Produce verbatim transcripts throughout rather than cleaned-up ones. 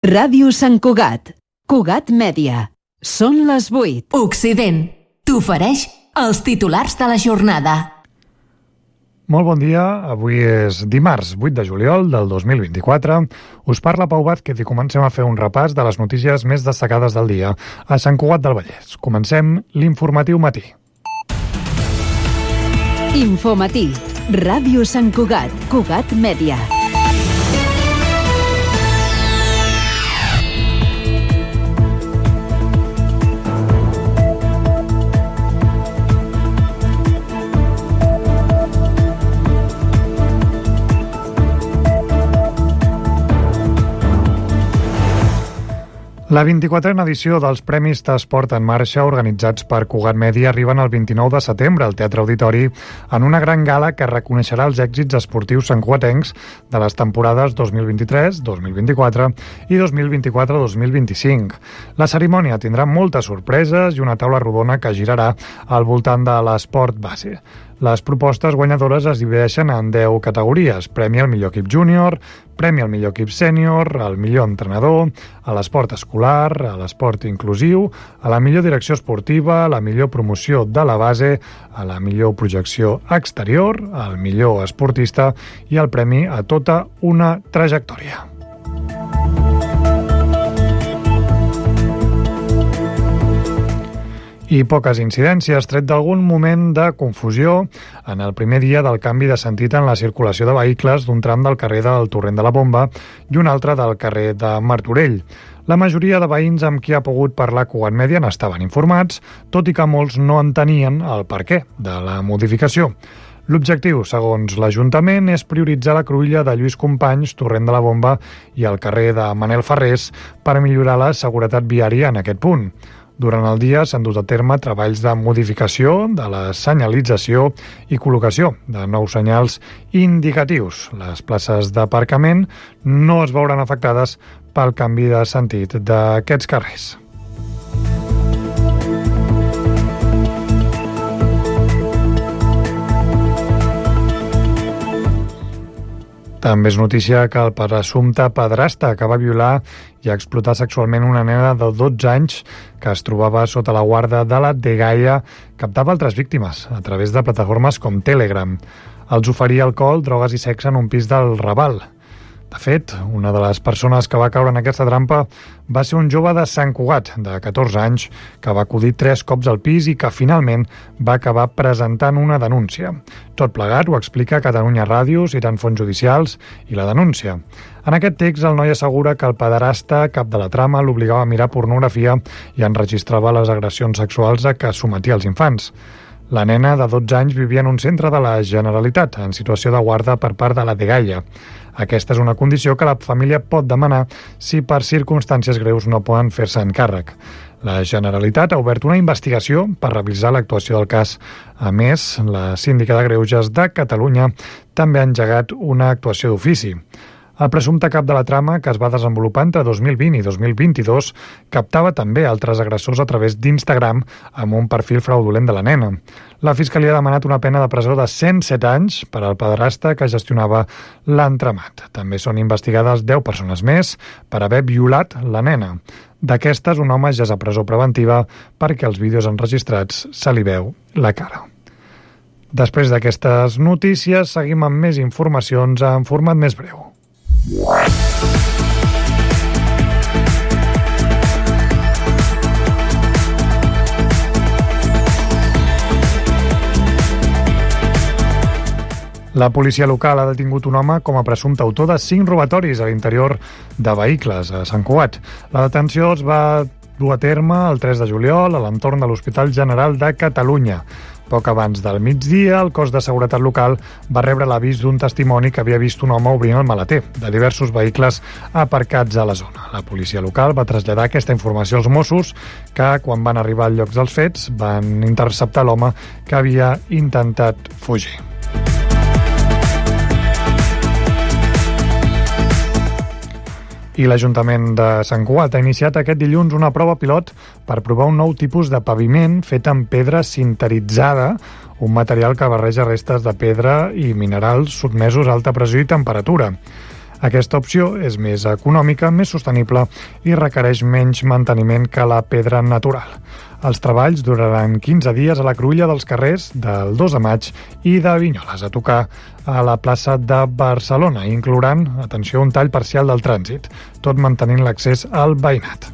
Ràdio Sant Cugat. Cugat Mèdia. Són les vuit. Occident t'ofereix els titulars de la jornada. Molt bon dia, avui és dimarts vuit de juliol del dos mil vint-i-quatre. Us parla Pau Vázquez i comencem a fer un repàs de les notícies més destacades del dia a Sant Cugat del Vallès. Comencem l'informatiu matí. Infomatí. Ràdio Sant Cugat. Cugat Mèdia. La vint-i-quatrena edició dels Premis T'Esport en Marxa organitzats per Cugat Mèdia arriben el vint-i-nou de setembre al Teatre Auditori en una gran gala que reconeixerà els èxits esportius santcugatencs de les temporades dos mil vint-i-tres, dos mil vint-i-quatre i dos mil vint-i-quatre dos mil vint-i-cinc. La cerimònia tindrà moltes sorpreses i una taula rodona que girarà al voltant de l'esport base. Les propostes guanyadores es divideixen en deu categories: premi al millor equip júnior, premi al millor equip sènior, al millor entrenador, a l'esport escolar, a l'esport inclusiu, a la millor direcció esportiva, a la millor promoció de la base, a la millor projecció exterior, al millor esportista i al premi a tota una trajectòria. I poques incidències, tret d'algun moment de confusió en el primer dia del canvi de sentit en la circulació de vehicles d'un tram del carrer del Torrent de la Bomba i un altre del carrer de Martorell. La majoria de veïns amb qui ha pogut parlar Cugat Mèdia n'estaven informats, tot i que molts no entenien el perquè de la modificació. L'objectiu, segons l'Ajuntament, és prioritzar la cruïlla de Lluís Companys, Torrent de la Bomba i el carrer de Manel Ferrés per millorar la seguretat viària en aquest punt. Durant el dia s'han dut a terme treballs de modificació de la senyalització i col·locació de nous senyals indicatius. Les places d'aparcament no es veuran afectades pel canvi de sentit d'aquests carrers. També és notícia que el presumpte pedrasta que va violar i explotar sexualment una nena de dotze anys que es trobava sota la guarda de la Dgaia captava altres víctimes a través de plataformes com Telegram. Els oferia alcohol, drogues i sexe en un pis del Raval. De fet, una de les persones que va caure en aquesta trampa va ser un jove de Sant Cugat, de catorze anys, que va acudir tres cops al pis i que finalment va acabar presentant una denúncia. Tot plegat ho explica Catalunya Ràdio, citant fonts judicials i la denúncia. En aquest text, el noi assegura que el pederasta, cap de la trama, l'obligava a mirar pornografia i enregistrava les agressions sexuals a què sometia els infants. La nena de dotze anys vivia en un centre de la Generalitat, en situació de guarda per part de la Dgaia. Aquesta és una condició que la família pot demanar si per circumstàncies greus no poden fer-se en càrrec. La Generalitat ha obert una investigació per revisar l'actuació del cas. A més, la síndica de Greuges de Catalunya també ha engegat una actuació d'ofici. El presumpte cap de la trama, que es va desenvolupar entre dos mil vint i dos mil vint-i-dos, captava també altres agressors a través d'Instagram amb un perfil fraudulent de la nena. La Fiscalia ha demanat una pena de presó de cent set anys per al pederasta que gestionava l'entramat. També són investigades deu persones més per haver violat la nena. D'aquestes, un home ja és a presó preventiva perquè els vídeos enregistrats se li veu la cara. Després d'aquestes notícies, seguim amb més informacions en format més breu. La policia local ha detingut un home com a presumpte autor de cinc robatoris a l'interior de vehicles a Sant Cugat. La detenció es va dur a terme el tres de juliol a l'entorn de l'Hospital General de Catalunya. Poc abans del migdia, el cos de seguretat local va rebre l'avís d'un testimoni que havia vist un home obrint el maleter de diversos vehicles aparcats a la zona. La policia local va traslladar aquesta informació als Mossos, que, quan van arribar al lloc dels fets, van interceptar l'home que havia intentat fugir. I l'Ajuntament de Sant Cugat ha iniciat aquest dilluns una prova pilot per provar un nou tipus de paviment fet amb pedra sinteritzada, un material que barreja restes de pedra i minerals sotmesos a alta pressió i temperatura. Aquesta opció és més econòmica, més sostenible i requereix menys manteniment que la pedra natural. Els treballs duraran quinze dies a la cruïlla dels carrers del dos de maig i de Vinyoles, a tocar a la plaça de Barcelona, inclourant, atenció, un tall parcial del trànsit, tot mantenint l'accés al veïnat.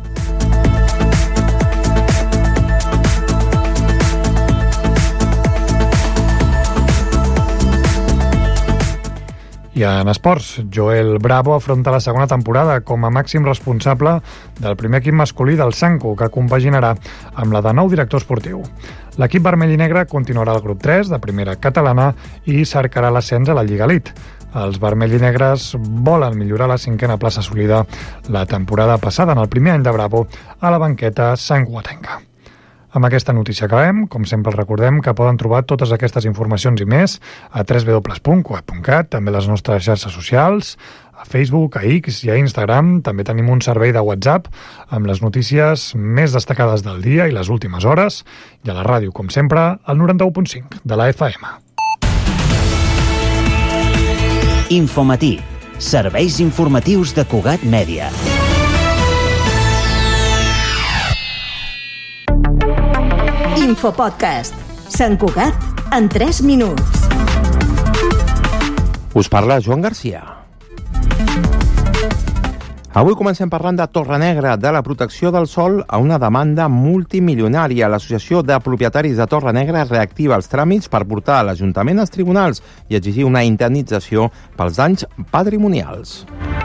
I en esports, Joel Bravo afronta la segona temporada com a màxim responsable del primer equip masculí del Sanco, que compaginarà amb la de nou director esportiu. L'equip vermell i negre continuarà al grup tres de primera catalana i cercarà l'ascens a la Lliga Elite. Els vermell i negres volen millorar la cinquena plaça assolida la temporada passada en el primer any de Bravo a la banqueta santcugatenca. Amb aquesta notícia acabem. Com sempre recordem que poden trobar totes aquestes informacions i més a w w w punt cugat punt cat, també les nostres xarxes socials, a Facebook, a X i a Instagram. També tenim un servei de WhatsApp amb les notícies més destacades del dia i les últimes hores, i a la ràdio, com sempre, al noranta-u punt cinc de la F M. Infomatí. Serveis informatius de Cugat Mèdia. Infopodcast. Sant Cugat en tres minuts. Us parla Joan Garcia. Avui comencem parlant de Torrenegra, de la protecció del sòl a una demanda multimilionària. L'Associació de Propietaris de Torrenegra reactiva els tràmits per portar a l'Ajuntament als tribunals i exigir una indemnització pels danys patrimonials.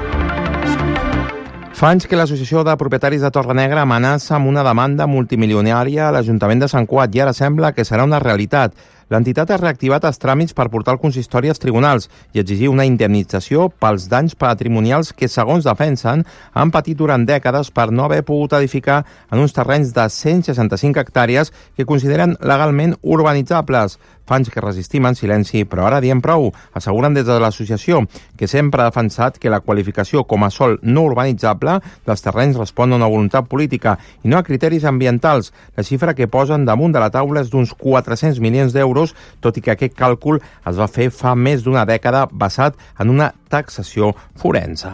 Fa anys que l'Associació de Propietaris de Torrenegra amenaça amb una demanda multimilionària a l'Ajuntament de Sant Cugat i ara sembla que serà una realitat. L'entitat ha reactivat els tràmits per portar el consistori als tribunals i exigir una indemnització pels danys patrimonials que, segons defensen, han patit durant dècades per no haver pogut edificar en uns terrenys de cent seixanta-cinc hectàrees que consideren legalment urbanitzables. Fa anys que resistim en silenci, però ara diem prou, asseguren des de l'associació, que sempre ha defensat que la qualificació com a sòl no urbanitzable dels terrenys respon a una voluntat política i no a criteris ambientals. La xifra que posen damunt de la taula és d'uns quatre-cents milions d'euros, tot i que aquest càlcul es va fer fa més d'una dècada basat en una taxació forense.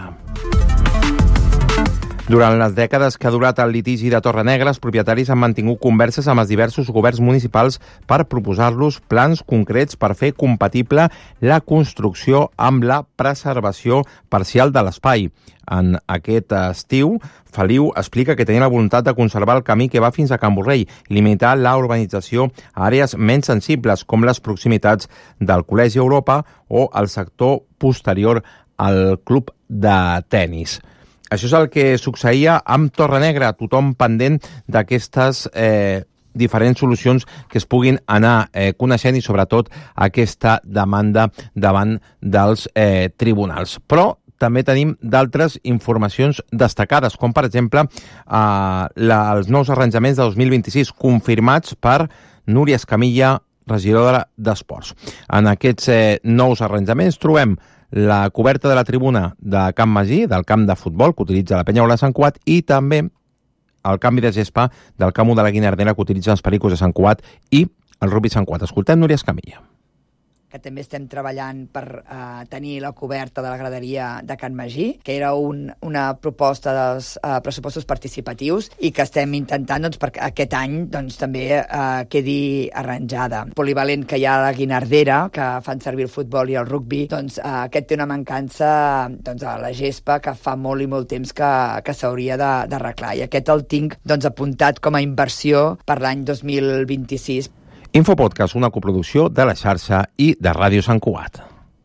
Durant les dècades que ha durat el litigi de Torrenegra, els propietaris han mantingut converses amb els diversos governs municipals per proposar-los plans concrets per fer compatible la construcció amb la preservació parcial de l'espai. En aquest estiu, Feliu explica que tenia la voluntat de conservar el camí que va fins a Can Borrell i limitar la urbanització a àrees menys sensibles, com les proximitats del Col·legi Europa o el sector posterior al club de tennis. Això és el que succeïa amb Torrenegra, tothom pendent d'aquestes eh, diferents solucions que es puguin anar eh, coneixent i sobretot aquesta demanda davant dels eh, tribunals. Però també tenim d'altres informacions destacades, com per exemple eh, la, els nous arranjaments de dos mil vint-i-sis confirmats per Núria Escamilla, regidora d'Esports. En aquests eh, nous arranjaments trobem la coberta de la tribuna de Can Magí, del camp de futbol que utilitza la Penya Ola de Sant Cugat, i també el canvi de gespa del camp de la Guinardera que utilitzen els Pericos de Sant Cugat i el Rugby Sant Cugat. Escoltem Núria Escamilla. Que també estem treballant per eh, tenir la coberta de la graderia de Can Magí, que era un, una proposta dels eh, pressupostos participatius i que estem intentant doncs, perquè aquest any doncs, també eh, quedi arranjada. Polivalent que hi ha a la Guinardera, que fan servir el futbol i el rugbi, doncs, eh, aquest té una mancança doncs, a la gespa que fa molt i molt temps que, que s'hauria d'arreglar. I aquest el tinc doncs, apuntat com a inversió per l'any dos mil vint-i-sis. Infopodcast, una coproducció de la xarxa i de Ràdio Sant Cugat.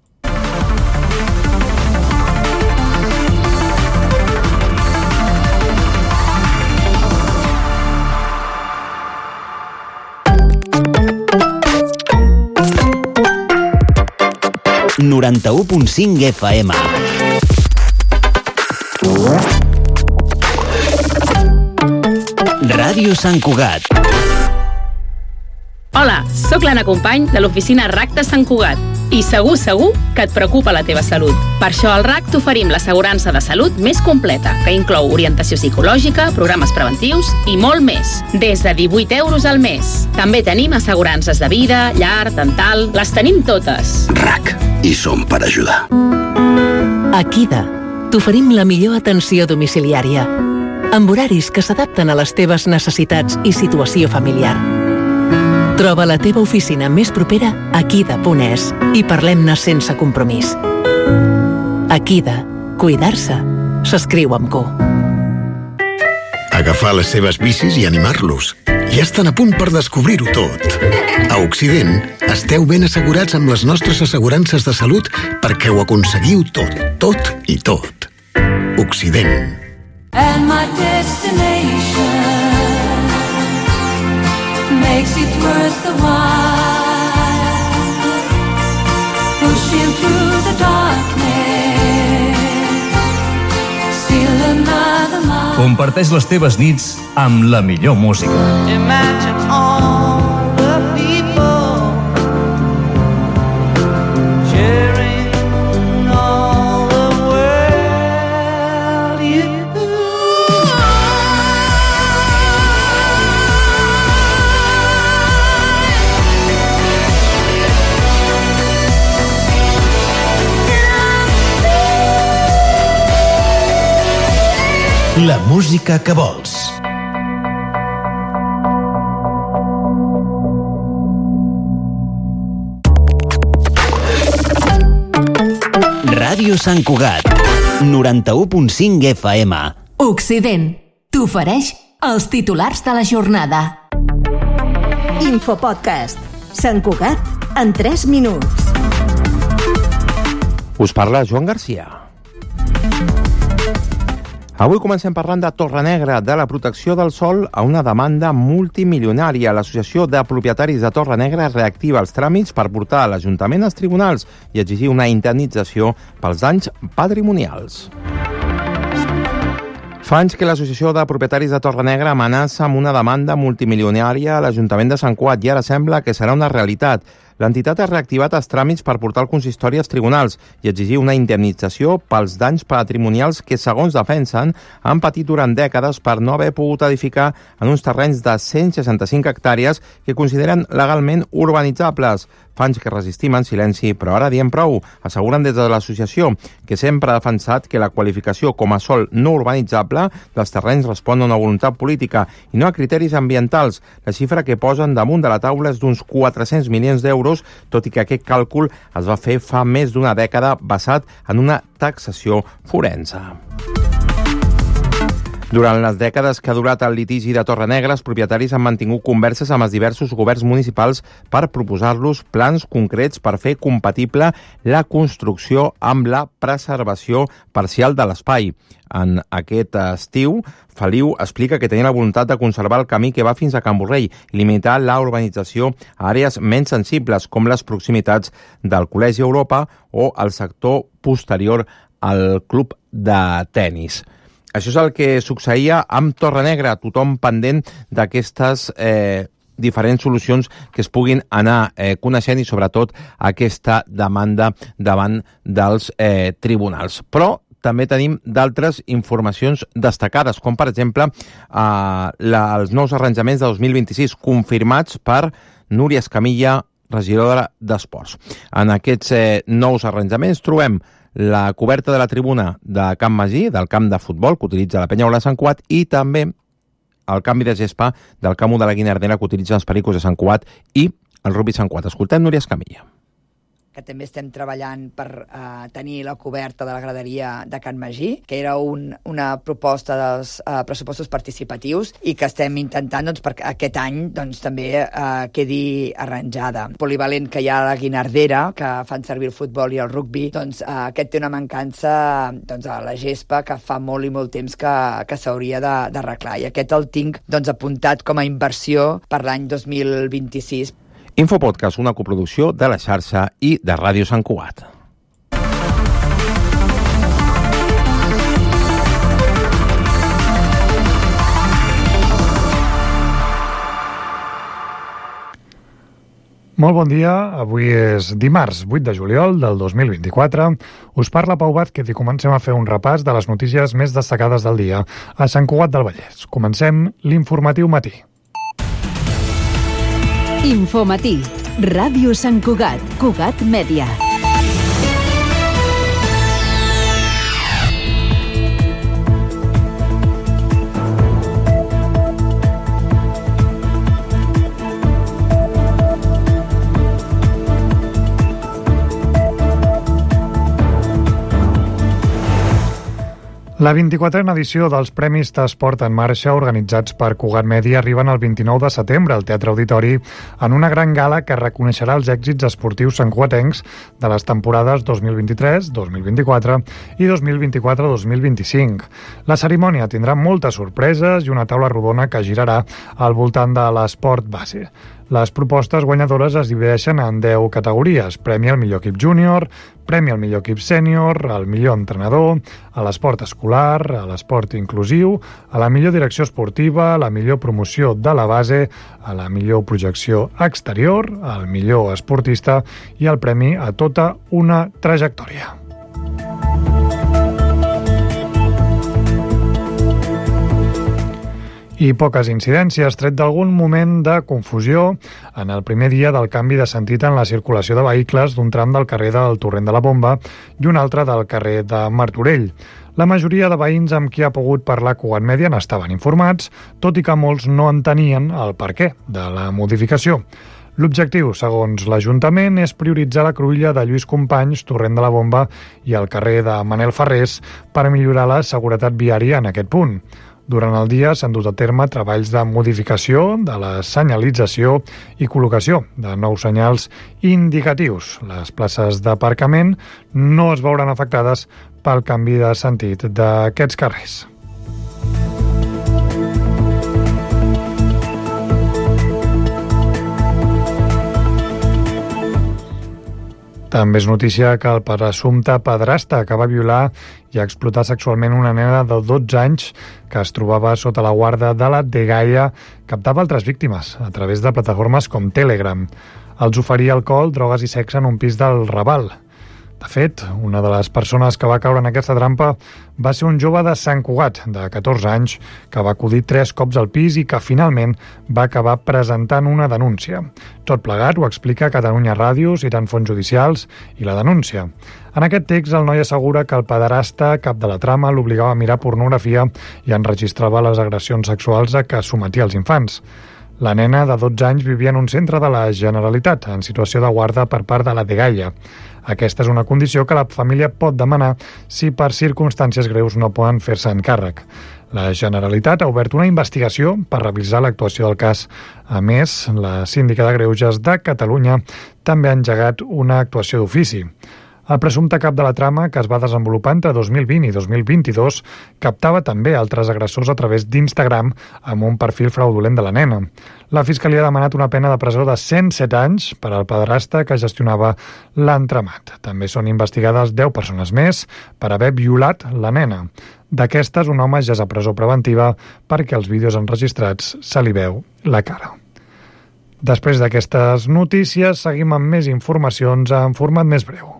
noranta-u punt cinc F M. Ràdio Sant Cugat. Hola, sóc l'Anna Company de l'oficina R A C de Sant Cugat i segur, segur que et preocupa la teva salut. Per això al R A C t'oferim l'assegurança de salut més completa, que inclou orientació psicològica, programes preventius i molt més, des de divuit euros al mes. També tenim assegurances de vida, llar, dental, les tenim totes. R A C, i som per ajudar. A Kida t'oferim la millor atenció domiciliària, amb horaris que s'adapten a les teves necessitats i situació familiar. Troba la teva oficina més propera a kida punt es i parlem-ne sense compromís. A Kida, cuidar-se s'escriu amb Q. Agafar les seves bicis i animar-los. Ja estan a punt per descobrir-ho tot. A Occident, esteu ben assegurats amb les nostres assegurances de salut perquè ho aconseguiu tot, tot i tot. Occident. And my destination makes it worth the while, pushing through the darkness, still another mile. Comparteix les teves nits amb la millor música. Imagine all the people sharing all the world you. La música que vols. Ràdio Sant Cugat, noranta-u punt cinc F M. Occident t'ofereix els titulars de la jornada. Infopodcast. Sant Cugat en tres minuts. Us parla Joan Garcia. Avui comencem parlant de Torrenegra, de la protecció del sòl a una demanda multimilionària. L'Associació de Propietaris de Torrenegra reactiva els tràmits per portar l'Ajuntament als tribunals i exigir una indemnització pels danys patrimonials. Fa anys que l'Associació de Propietaris de Torrenegra amenaça amb una demanda multimilionària a l'Ajuntament de Sant Cugat i ara sembla que serà una realitat. L'entitat ha reactivat els tràmits per portar el consistori als tribunals i exigir una indemnització pels danys patrimonials que, segons defensen, han patit durant dècades per no haver pogut edificar en uns terrenys de cent seixanta-cinc hectàrees que consideren legalment urbanitzables. Fa anys que resistim en silenci, però ara diem prou. Asseguren des de l'associació que sempre ha defensat que la qualificació com a sòl no urbanitzable dels terrenys respon a una voluntat política i no a criteris ambientals. La xifra que posen damunt de la taula és d'uns quatre-cents milions d'euros, tot i que aquest càlcul es va fer fa més d'una dècada basat en una taxació forense. Durant les dècades que ha durat el litigi de Torrenegra, els propietaris han mantingut converses amb els diversos governs municipals per proposar-los plans concrets per fer compatible la construcció amb la preservació parcial de l'espai. En aquest estiu, Feliu explica que tenia la voluntat de conservar el camí que va fins a Can Borrell i limitar la urbanització a àrees menys sensibles, com les proximitats del Col·legi Europa o el sector posterior al club de tennis. Això és el que succeïa amb Torrenegra, tothom pendent d'aquestes eh, diferents solucions que es puguin anar eh, coneixent i sobretot aquesta demanda davant dels eh, tribunals. Però també tenim d'altres informacions destacades, com per exemple eh, la, els nous arranjaments de dos mil vint-i-sis confirmats per Núria Escamilla, regidora d'Esports. En aquests eh, nous arranjaments trobem la coberta de la tribuna de Can Magí, del camp de futbol que utilitza la Penya Ola de Sant Cugat, i també el canvi de gespa del camp de la Guinardera que utilitzen els Pericos de Sant Cugat i el Rugby Sant Cugat. Escoltem Núria Escamilla. Que també estem treballant per eh, tenir la coberta de la graderia de Can Magí, que era un, una proposta dels eh, pressupostos participatius i que estem intentant doncs, perquè aquest any doncs, també eh, quedi arranjada. Polivalent que hi ha a la Guinardera, que fan servir el futbol i el rugbi, doncs eh, aquest té una mancança doncs, a la gespa que fa molt i molt temps que, que s'hauria d'arreglar. I aquest el tinc doncs, apuntat com a inversió per l'any dos mil vint-i-sis. Infopodcast, una coproducció de la xarxa i de Ràdio Sant Cugat. Molt bon dia, avui és dimarts vuit de juliol del dos mil vint-i-quatre. Us parla Pau Vázquez i comencem a fer un repàs de les notícies més destacades del dia a Sant Cugat del Vallès. Comencem l'informatiu matí. Infomatí, Ràdio Sant Cugat, Cugat Mèdia. La vint-i-quatrena edició dels Premis d'Esport en Marxa organitzats per Cugat Mèdia arriben el vint-i-nou de setembre al Teatre Auditori en una gran gala que reconeixerà els èxits esportius santcugatencs de les temporades dos mil vint-i-tres, dos mil vint-i-quatre i dos mil vint-i-quatre dos mil vint-i-cinc. La cerimònia tindrà moltes sorpreses i una taula rodona que girarà al voltant de l'esport base. Les propostes guanyadores es divideixen en deu categories: premi al millor equip júnior, premi al millor equip sènior, al millor entrenador, a l'esport escolar, a l'esport inclusiu, a la millor direcció esportiva, a la millor promoció de la base, a la millor projecció exterior, al millor esportista i el premi a tota una trajectòria. I poques incidències, tret d'algun moment de confusió en el primer dia del canvi de sentit en la circulació de vehicles d'un tram del carrer del Torrent de la Bomba i un altre del carrer de Martorell. La majoria de veïns amb qui ha pogut parlar Cugat Mèdia n'estaven informats, tot i que molts no entenien el perquè de la modificació. L'objectiu, segons l'Ajuntament, és prioritzar la cruïlla de Lluís Companys, Torrent de la Bomba i el carrer de Manel Ferrés per millorar la seguretat viària en aquest punt. Durant el dia s'han dut a terme treballs de modificació de la senyalització i col·locació de nous senyals indicatius. Les places d'aparcament no es veuran afectades pel canvi de sentit d'aquests carrers. També és notícia que el presumpte padrastre que va violar i explotar sexualment una nena de dotze anys que es trobava sota la guarda de la Dgaia captava altres víctimes a través de plataformes com Telegram. Els oferia alcohol, drogues i sexe en un pis del Raval. De fet, una de les persones que va caure en aquesta trampa va ser un jove de Sant Cugat, de catorze anys, que va acudir tres cops al pis i que finalment va acabar presentant una denúncia. Tot plegat ho explica Catalunya Ràdio, citant fonts judicials i la denúncia. En aquest text, el noi assegura que el pederasta, cap de la trama, l'obligava a mirar pornografia i enregistrava les agressions sexuals a què sometia els infants. La nena de dotze anys vivia en un centre de la Generalitat, en situació de guarda per part de la Dgaia. Aquesta és una condició que la família pot demanar si per circumstàncies greus no poden fer-se en càrrec. La Generalitat ha obert una investigació per revisar l'actuació del cas. A més, la síndica de Greuges de Catalunya també ha engegat una actuació d'ofici. El presumpte cap de la trama, que es va desenvolupar entre dos mil vint i dos mil vint-i-dos, captava també altres agressors a través d'Instagram amb un perfil fraudulent de la nena. La Fiscalia ha demanat una pena de presó de cent set anys per al pederasta que gestionava l'entramat. També són investigades deu persones més per haver violat la nena. D'aquestes, un home ja és a presó preventiva perquè als vídeos enregistrats se li veu la cara. Després d'aquestes notícies, seguim amb més informacions en format més breu.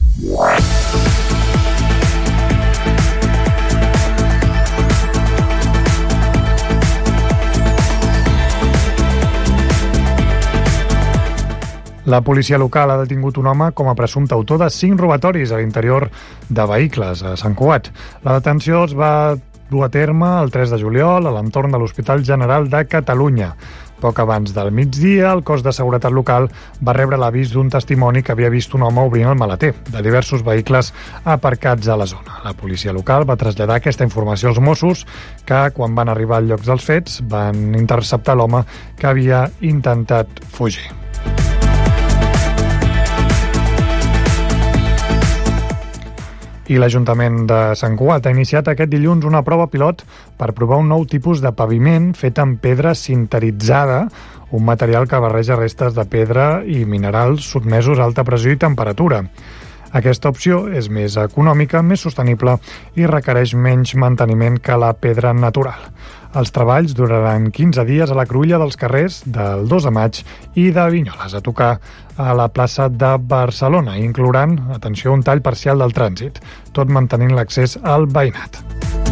La policia local ha detingut un home com a presumpte autor de cinc robatoris a l'interior de vehicles a Sant Cugat. La detenció es va dur a terme el tres de juliol a l'entorn de l'Hospital General de Catalunya. Poc abans del migdia, el cos de seguretat local va rebre l'avís d'un testimoni que havia vist un home obrint el maleter de diversos vehicles aparcats a la zona. La policia local va traslladar aquesta informació als Mossos, que, quan van arribar al lloc dels fets, van interceptar l'home que havia intentat fugir. I l'Ajuntament de Sant Cugat ha iniciat aquest dilluns una prova pilot per provar un nou tipus de paviment fet amb pedra sinteritzada, un material que barreja restes de pedra i minerals sotmesos a alta pressió i temperatura. Aquesta opció és més econòmica, més sostenible i requereix menys manteniment que la pedra natural. Els treballs duraran quinze dies a la cruïlla dels carrers del dos de maig i de Vinyoles, a tocar a la plaça de Barcelona, incloent, atenció, un tall parcial del trànsit, tot mantenint l'accés al veïnat.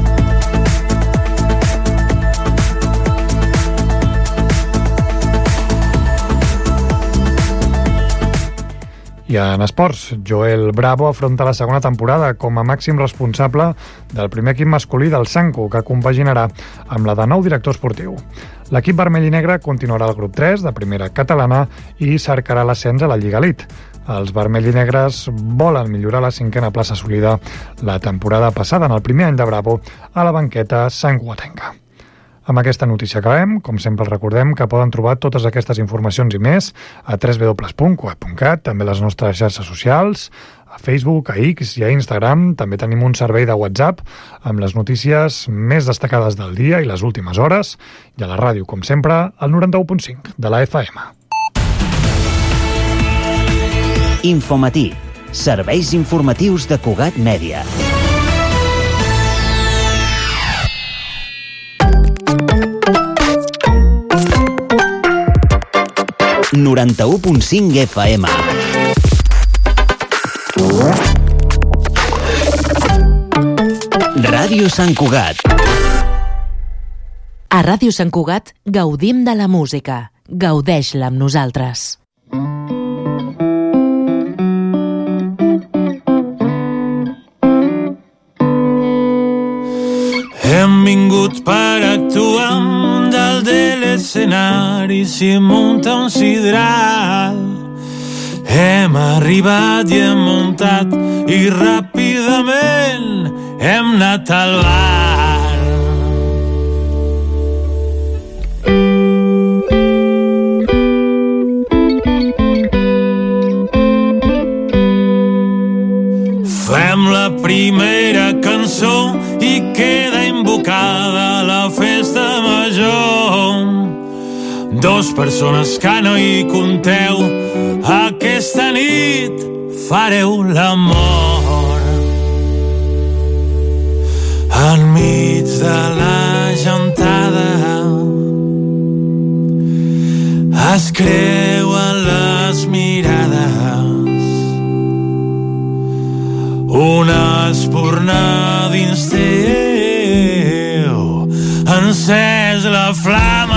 I en esports, Joel Bravo afronta la segona temporada com a màxim responsable del primer equip masculí del Sanco, que compaginarà amb la de nou director esportiu. L'equip vermell i negre continuarà al grup tres de primera catalana i cercarà l'ascens a la Lliga Elite. Els vermells i negres volen millorar la cinquena plaça assolida la temporada passada en el primer any de Bravo a la banqueta santcugatenca. Amb aquesta notícia acabem. Com sempre recordem que poden trobar totes aquestes informacions i més a w w w punt cugat punt cat, també les nostres xarxes socials, a Facebook, a X i a Instagram. També tenim un servei de WhatsApp amb les notícies més destacades del dia i les últimes hores, i a la ràdio, com sempre, al noranta-u punt cinc de la F M. Infomatí, serveis informatius de Cugat Mèdia. noranta-u punt cinc F M. Ràdio Sant Cugat. A Ràdio Sant Cugat gaudim de la música. Gaudeix-la amb nosaltres. Hem vingut per actuar dalt de l'escenari, s'hi munta un sidral. Hem arribat i hem muntat i ràpidament hem anat al bar. Fem la primera cançó i queda invocada la festa major. Dos persones que no hi compteu, aquesta nit fareu l'amor. Enmig de la gentada es creuen les mirades. Una espurna dins teu, encès la flama.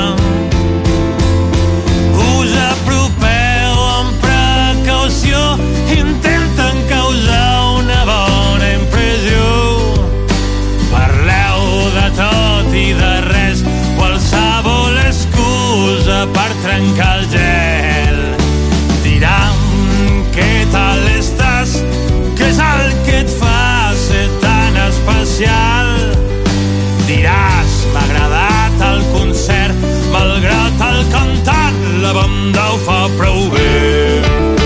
Us apropeu amb precaució, intenten causar una bona impressió. Parleu de tot i de res, qualsevol excusa per trencar el gel. Diran, què tal estàs? Què és el que et fa ser tan especial? Diràs, m'ha agradat el concert, malgrat el cantant, la banda ho fa prou bé.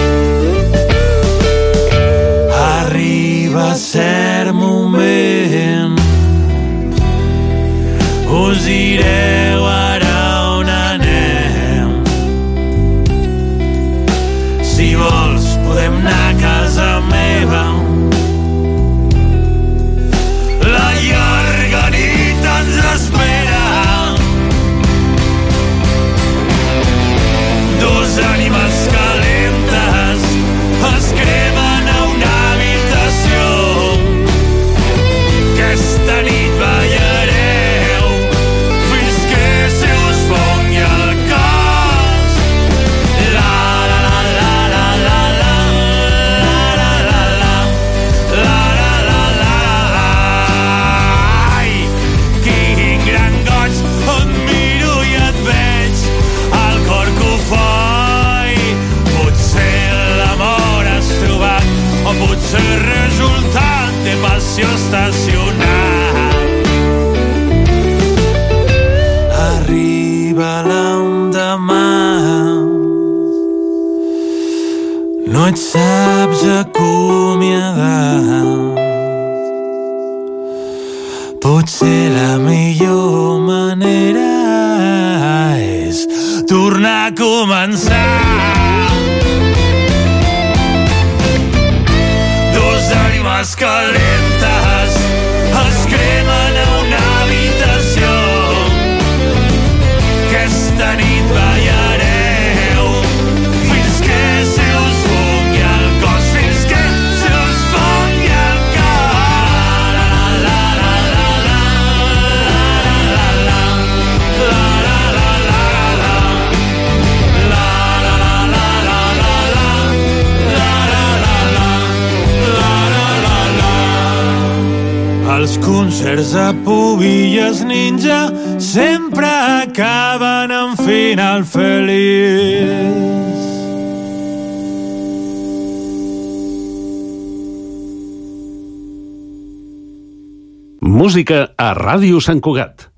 Arriba cert moment, us direu ara on anem. Si vols podem anar a casa meva. La llarga nit ens espera. Dos ànimes calentes es cremen a una habitació. Aquesta nit ballareu fins que se us pongui el cos. La la la la la la la. O potser resultat de passió estacional. Arriba l'endemà, no et saps acomiadar. Potser la millor manera és tornar a començar. Ànimes calentes es cremen a una habitació. Aquesta nit ballareu fins que se us fongui el cos, fins que se us fongui el cos. La la la la la la la la la la la la els concerts a Pubilles Ninja sempre acaben en final feliç. música a Ràdio Sant Cugat.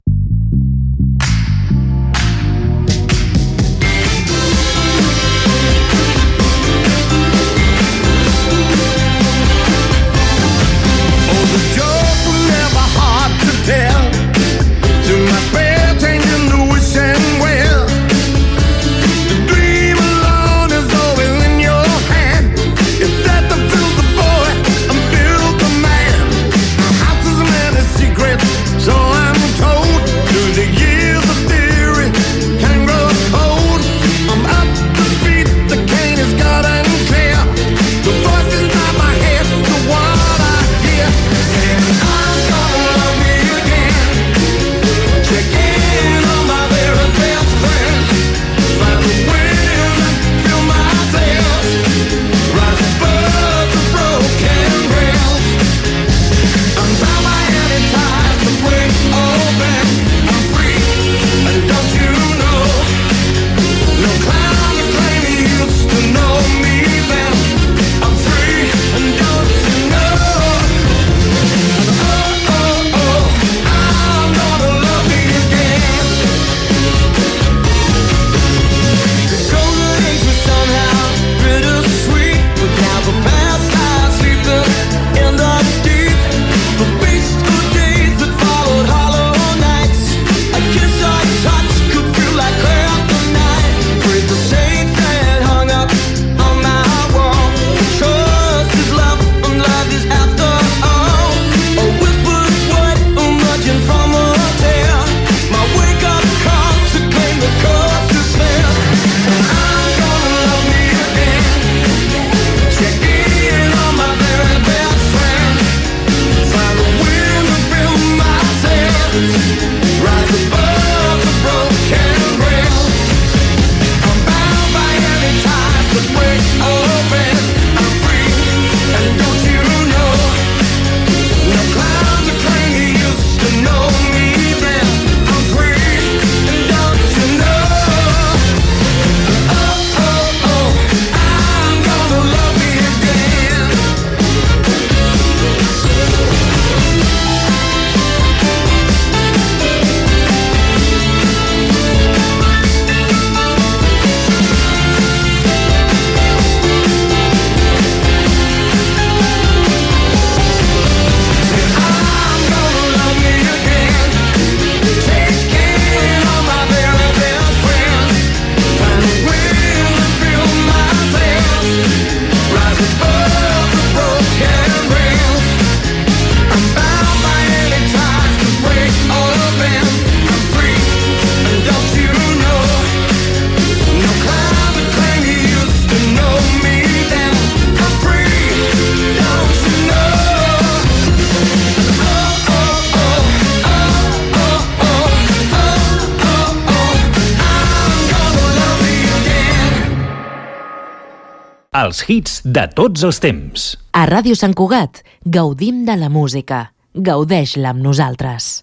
Els hits de tots els temps. A Ràdio Sant Cugat gaudim de la música. Gaudeix-la amb nosaltres.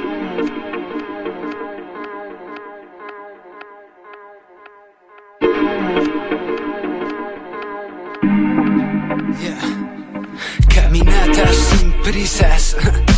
Yeah. Caminatas sin prisas.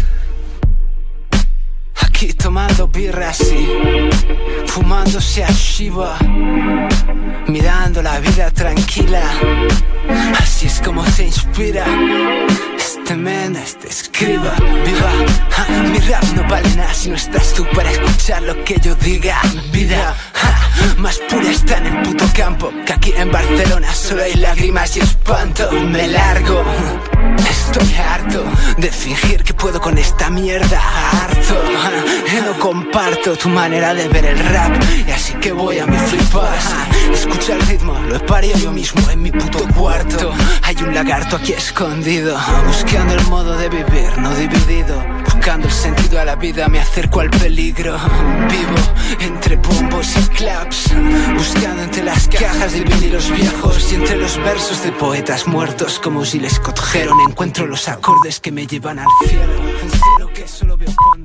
Aquí tomando birra así, fumándose a Shiva, mirando la vida tranquila. Así es como se inspira este men, este escriba, viva. Ja, mi rap no vale nada si no estás tú para escuchar lo que yo diga. Vida ja, más pura está en el puto campo, que aquí en Barcelona solo hay lágrimas y espanto. Me largo, estoy harto de fingir que puedo con esta mierda. Harto, ja, no comparto tu manera de ver el rap, y así que voy a mi flipas. Escucha el ritmo, lo he parido yo mismo en mi puto cuarto. Hay un lagarto aquí escondido, buscando el modo de vivir, no dividido. Buscando el sentido a la vida, me acerco al peligro. Vivo entre bombos y claps, buscando entre las cajas de vinilos viejos y entre los versos de poetas muertos. Como si les Scott Heron encuentro los acordes que me llevan al cielo. El cielo que solo veo cuando